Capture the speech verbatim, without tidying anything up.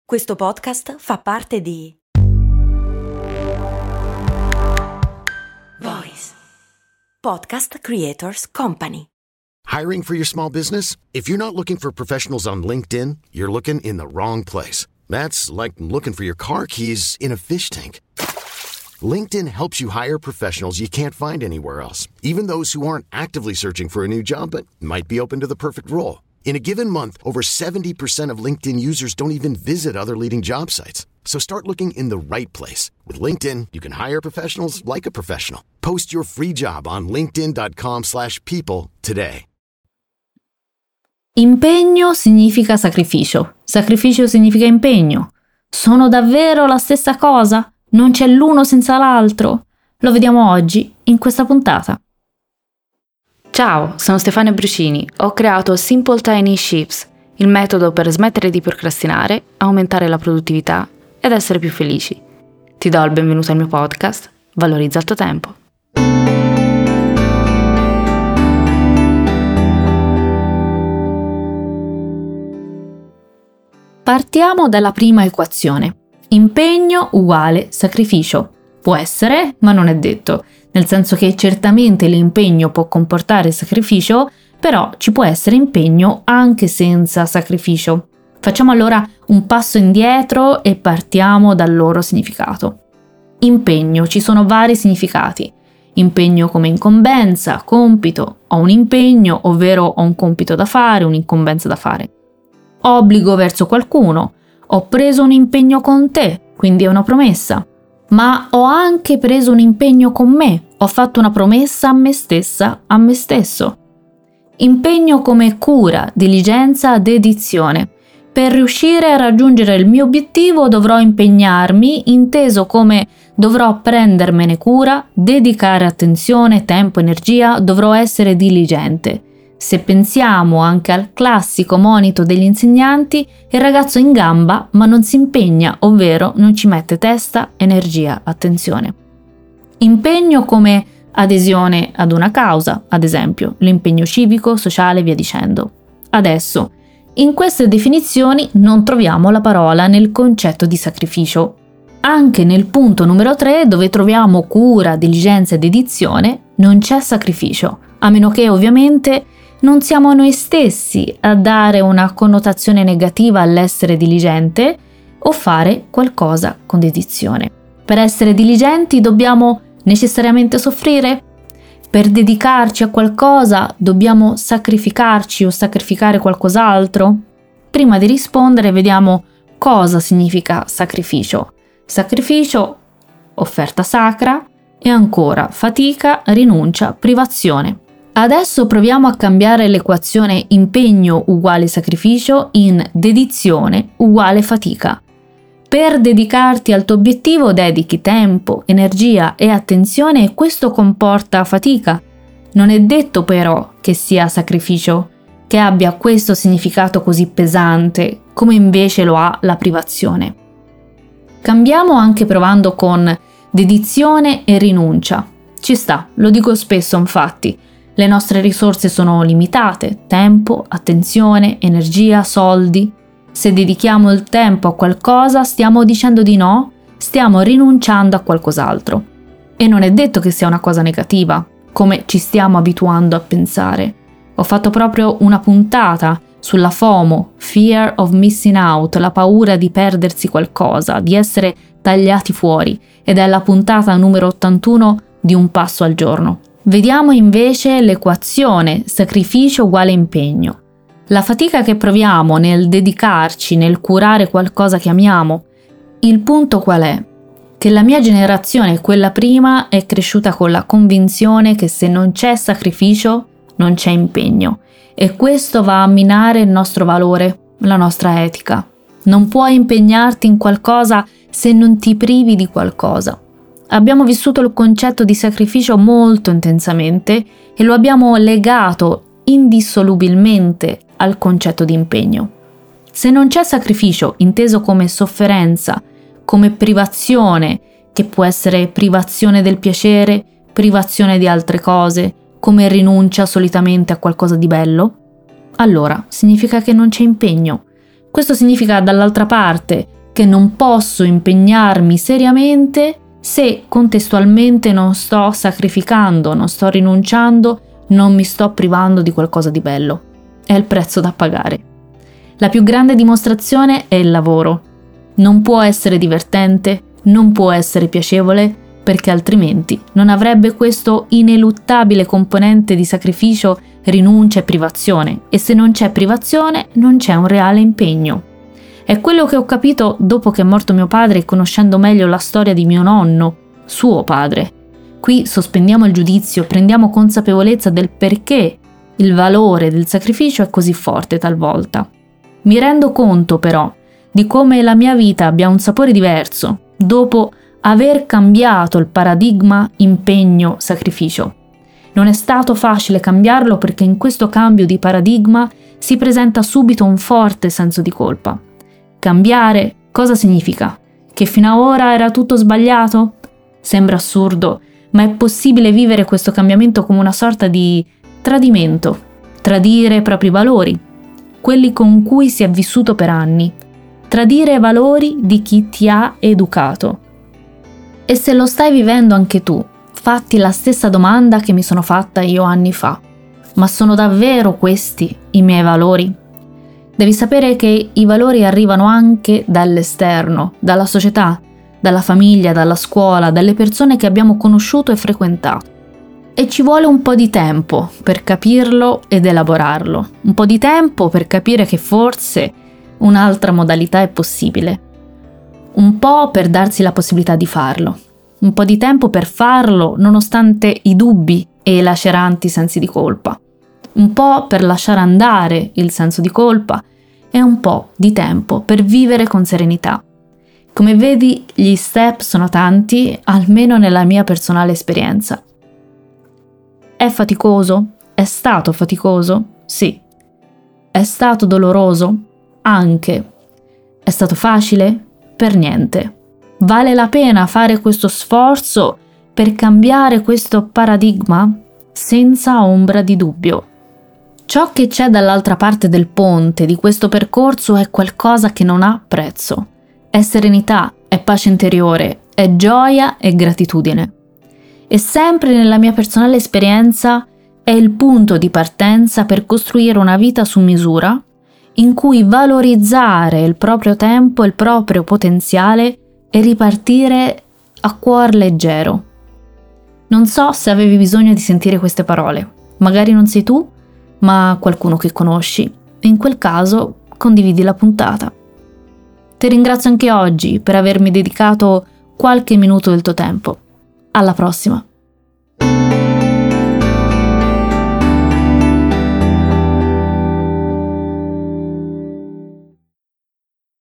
Questo podcast fa parte di Voice Podcast Creators Company. Hiring for your small business? If you're not looking for professionals on LinkedIn, you're looking in the wrong place. That's like looking for your car keys in a fish tank. LinkedIn helps you hire professionals you can't find anywhere else, even those who aren't actively searching for a new job but might be open to the perfect role. In a given month, over seventy percent of LinkedIn users don't even visit other leading job sites. So start looking in the right place. With LinkedIn, you can hire professionals like a professional. Post your free job on linkedin dot com slash people today. Impegno significa sacrificio. Sacrificio significa impegno. Sono davvero la stessa cosa? Non c'è l'uno senza l'altro? Lo vediamo oggi in questa puntata. Ciao, sono Stefania Brucini. Ho creato Simple Tiny Shifts, il metodo per smettere di procrastinare, aumentare la produttività ed essere più felici. Ti do il benvenuto al mio podcast, Valorizza il tuo tempo. Partiamo dalla prima equazione. Impegno uguale sacrificio. Può essere, ma non è detto. Nel senso che certamente l'impegno può comportare sacrificio, però ci può essere impegno anche senza sacrificio. Facciamo allora un passo indietro e partiamo dal loro significato. Impegno, ci sono vari significati. Impegno come incombenza, compito, ho un impegno, ovvero ho un compito da fare, un'incombenza da fare. Obbligo verso qualcuno, ho preso un impegno con te, quindi è una promessa. Ma ho anche preso un impegno con me, ho fatto una promessa a me stessa, a me stesso. Impegno come cura, diligenza, dedizione. Per riuscire a raggiungere il mio obiettivo dovrò impegnarmi, inteso come dovrò prendermene cura, dedicare attenzione, tempo, energia, dovrò essere diligente. Se pensiamo anche al classico monito degli insegnanti, il ragazzo in gamba ma non si impegna, ovvero non ci mette testa, energia, attenzione. Impegno come adesione ad una causa, ad esempio l'impegno civico, sociale e via dicendo. Adesso, in queste definizioni non troviamo la parola nel concetto di sacrificio. Anche nel punto numero tre, dove troviamo cura, diligenza e dedizione, non c'è sacrificio, a meno che ovviamente non siamo noi stessi a dare una connotazione negativa all'essere diligente o fare qualcosa con dedizione. Per essere diligenti dobbiamo necessariamente soffrire? Per dedicarci a qualcosa dobbiamo sacrificarci o sacrificare qualcos'altro? Prima di rispondere vediamo cosa significa sacrificio. Sacrificio, offerta sacra e ancora fatica, rinuncia, privazione. Adesso proviamo a cambiare l'equazione impegno uguale sacrificio in dedizione uguale fatica. Per dedicarti al tuo obiettivo dedichi tempo, energia e attenzione e questo comporta fatica. Non è detto però che sia sacrificio, che abbia questo significato così pesante, come invece lo ha la privazione. Cambiamo anche provando con dedizione e rinuncia. Ci sta, lo dico spesso infatti. Le nostre risorse sono limitate, tempo, attenzione, energia, soldi. Se dedichiamo il tempo a qualcosa stiamo dicendo di no, stiamo rinunciando a qualcos'altro. E non è detto che sia una cosa negativa, come ci stiamo abituando a pensare. Ho fatto proprio una puntata sulla FOMO, Fear of Missing Out, la paura di perdersi qualcosa, di essere tagliati fuori, ed è la puntata numero ottantuno di Un Passo al Giorno. Vediamo invece l'equazione sacrificio uguale impegno. La fatica che proviamo nel dedicarci, nel curare qualcosa che amiamo. Il punto qual è? Che la mia generazione, quella prima, è cresciuta con la convinzione che se non c'è sacrificio, non c'è impegno. E questo va a minare il nostro valore, la nostra etica. Non puoi impegnarti in qualcosa se non ti privi di qualcosa. Abbiamo vissuto il concetto di sacrificio molto intensamente e lo abbiamo legato indissolubilmente al concetto di impegno. Se non c'è sacrificio, inteso come sofferenza, come privazione, che può essere privazione del piacere, privazione di altre cose, come rinuncia solitamente a qualcosa di bello, allora significa che non c'è impegno. Questo significa dall'altra parte perché non posso impegnarmi seriamente se contestualmente non sto sacrificando, non sto rinunciando, non mi sto privando di qualcosa di bello. È il prezzo da pagare. La più grande dimostrazione è il lavoro. Non può essere divertente, non può essere piacevole, perché altrimenti non avrebbe questo ineluttabile componente di sacrificio, rinuncia e privazione, e se non c'è privazione non c'è un reale impegno. È quello che ho capito dopo che è morto mio padre e conoscendo meglio la storia di mio nonno, suo padre. Qui sospendiamo il giudizio, prendiamo consapevolezza del perché il valore del sacrificio è così forte talvolta. Mi rendo conto però di come la mia vita abbia un sapore diverso dopo aver cambiato il paradigma impegno-sacrificio. Non è stato facile cambiarlo perché in questo cambio di paradigma si presenta subito un forte senso di colpa. Cambiare cosa significa? Che fino ad ora era tutto sbagliato? Sembra assurdo, ma è possibile vivere questo cambiamento come una sorta di tradimento, tradire i propri valori, quelli con cui si è vissuto per anni, tradire i valori di chi ti ha educato. E se lo stai vivendo anche tu, fatti la stessa domanda che mi sono fatta io anni fa. Ma sono davvero questi i miei valori? Devi sapere che i valori arrivano anche dall'esterno, dalla società, dalla famiglia, dalla scuola, dalle persone che abbiamo conosciuto e frequentato. E ci vuole un po' di tempo per capirlo ed elaborarlo, un po' di tempo per capire che forse un'altra modalità è possibile, un po' per darsi la possibilità di farlo, un po' di tempo per farlo nonostante i dubbi e i laceranti sensi di colpa, un po' per lasciare andare il senso di colpa e un po' di tempo per vivere con serenità. Come vedi, gli step sono tanti, almeno nella mia personale esperienza. È faticoso? È stato faticoso? Sì. È stato doloroso? Anche. È stato facile? Per niente. Vale la pena fare questo sforzo per cambiare questo paradigma? Senza ombra di dubbio. Ciò che c'è dall'altra parte del ponte di questo percorso è qualcosa che non ha prezzo. È serenità, è pace interiore, è gioia e gratitudine. E sempre nella mia personale esperienza è il punto di partenza per costruire una vita su misura in cui valorizzare il proprio tempo, il proprio potenziale e ripartire a cuor leggero. Non so se avevi bisogno di sentire queste parole, magari non sei tu, ma qualcuno che conosci, e in quel caso condividi la puntata. Ti ringrazio anche oggi per avermi dedicato qualche minuto del tuo tempo. Alla prossima!